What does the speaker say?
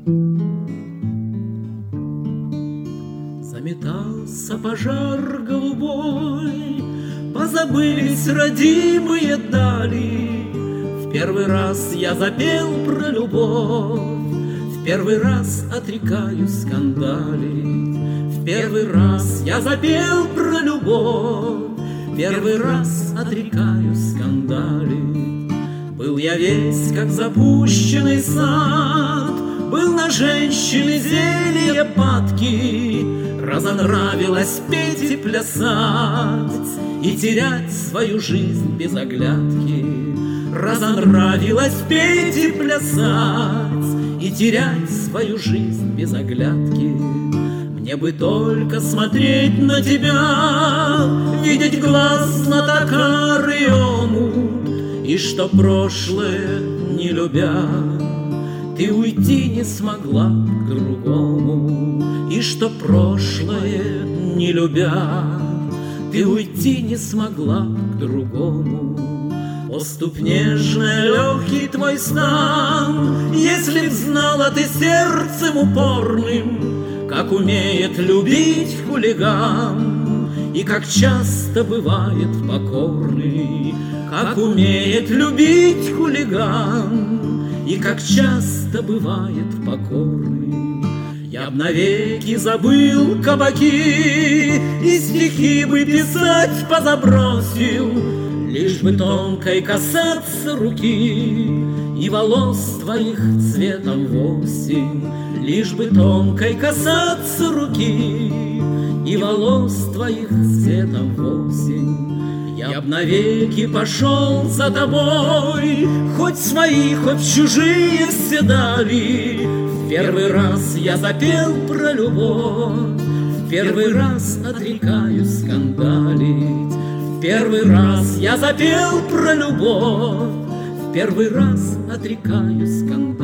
Заметался пожар голубой, позабылись родимые дали. В первый раз я запел про любовь, в первый раз отрекаюсь скандалить. В первый раз я запел про любовь, первый раз отрекаюсь скандалить. Был я весь, как запущенный сад, был на женщины зелье падки. Разонравилось петь и плясать и терять свою жизнь без оглядки. Разонравилось петь и плясать и терять свою жизнь без оглядки. Мне бы только смотреть на тебя, видеть глаз знатока району, и что прошлое не любя, ты уйти не смогла к другому. И что прошлое не любя, ты уйти не смогла к другому. О, ступь нежная, легкий твой стан, если б знала ты сердцем упорным, как умеет любить хулиган, и как часто бывает покорный. Как умеет любить хулиган, и как часто бывает покорный. Я б навеки забыл кабаки, и стихи бы писать позабросил, лишь бы тонкой касаться руки и волос твоих цветом в осень. Лишь бы тонкой касаться руки и волос твоих цветом в осень. Я б навеки пошел за тобой, хоть свои, хоть чужие все дали. В первый раз я запел про любовь, в первый раз отрекаюсь скандалить. В первый раз я запел про любовь, в первый раз отрекаюсь скандалить.